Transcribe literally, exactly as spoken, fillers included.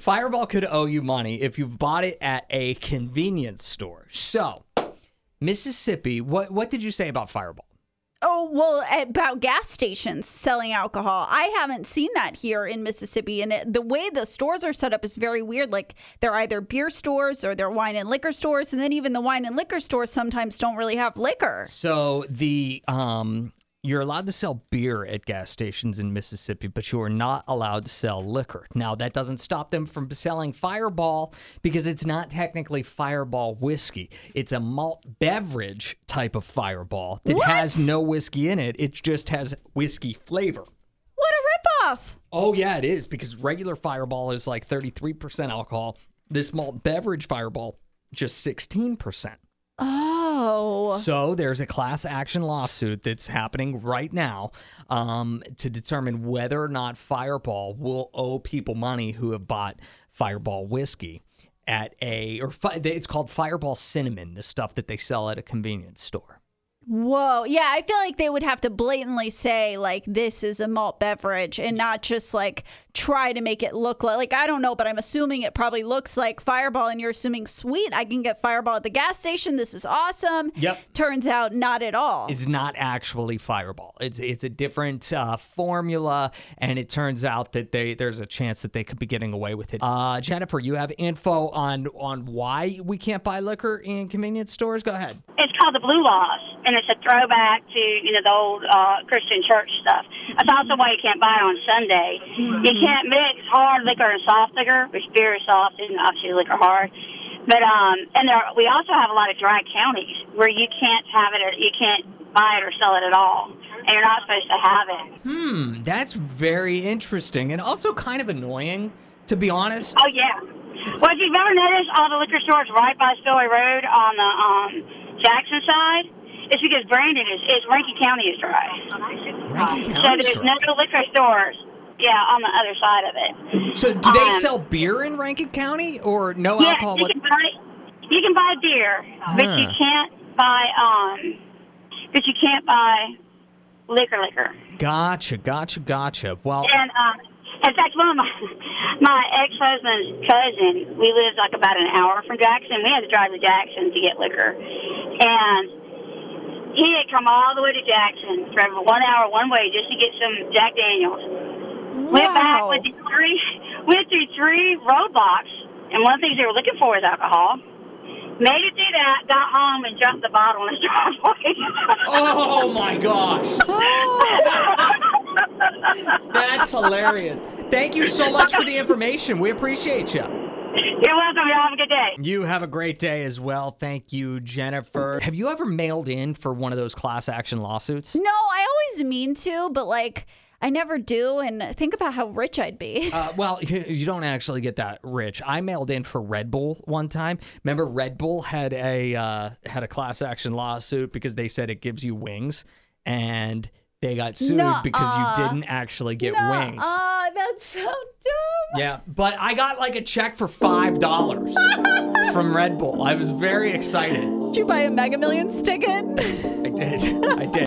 Fireball could owe you money if you've bought it at a convenience store. So, Mississippi, what what did you say about Fireball? Oh, well, about gas stations selling alcohol. I haven't seen that here in Mississippi. And it, the way the stores are set up is very weird. Like, they're either beer stores or they're wine and liquor stores. And then even the wine and liquor stores sometimes don't really have liquor. So, the um, you're allowed to sell beer at gas stations in Mississippi, but you are not allowed to sell liquor. Now, that doesn't stop them from selling Fireball because it's not technically Fireball whiskey. It's a malt beverage type of Fireball that What? has no whiskey in it. It just has whiskey flavor. What a ripoff. Oh, yeah, it is, because regular Fireball is like thirty-three percent alcohol. This malt beverage Fireball, just sixteen percent. Oh. So there's a class action lawsuit that's happening right now um, to determine whether or not Fireball will owe people money who have bought Fireball whiskey at a, or fi- it's called Fireball Cinnamon, the stuff that they sell at a convenience store. Whoa. Yeah, I feel like they would have to blatantly say, like, this is a malt beverage and not just, like, try to make it look like, like, I don't know, but I'm assuming it probably looks like Fireball and you're assuming, sweet, I can get Fireball at the gas station. This is awesome. Yep. Turns out not at all. It's not actually Fireball. It's it's a different uh, formula, and it turns out that they there's a chance that they could be getting away with it. Uh, Jennifer, you have info on, on why we can't buy liquor in convenience stores? Go ahead. It's called the Blue Laws, and it's a throwback to, you know, the old uh, Christian church stuff. That's also why you can't buy it on Sunday. Mm-hmm. You can't mix hard liquor and soft liquor, which beer is soft and obviously liquor hard. But um, and there, we also have a lot of dry counties where you can't have it, or you can't buy it or sell it at all, and you're not supposed to have it. Hmm, that's very interesting and also kind of annoying, to be honest. Oh yeah. Well, if you've ever noticed all the liquor stores right by Spillway Road on the um, Jackson side, it's because Brandon is, is Rankin County is dry. Rankin So County is there's dry. no liquor stores, yeah, on the other side of it. So do they Um, sell beer in Rankin County or no Yeah, alcohol? you What- can buy you can buy beer, but you Huh. can't buy um, but you can't buy liquor, liquor. Gotcha, gotcha, gotcha. Well, And um, in fact, one of my my ex-husband's cousin, we lived like about an hour from Jackson. We had to drive to Jackson to get liquor, and he had come all the way to Jackson, traveled one hour one way just to get some Jack Daniels. Went back, Wow. went through three, went through three roadblocks, and one of the things they were looking for was alcohol. Made it through that, got home, and dropped the bottle in his driveway. oh my gosh. That's hilarious. Thank you so much for the information. We appreciate you. You're welcome. Y'all have a good day. You have a great day as well. Thank you, Jennifer. Have you ever mailed in for one of those class action lawsuits? No, I always mean to, but, like, I never do. And think about how rich I'd be. Uh, well, you, you don't actually get that rich. I mailed in for Red Bull one time. Remember, Red Bull had a uh, had a class action lawsuit because they said it gives you wings, and they got sued Nuh-uh. because you didn't actually get wings. Ah, that's so dumb. Yeah, but I got like a check for five dollars from Red Bull. I was very excited. Did you buy a Mega Millions ticket? I did. I did.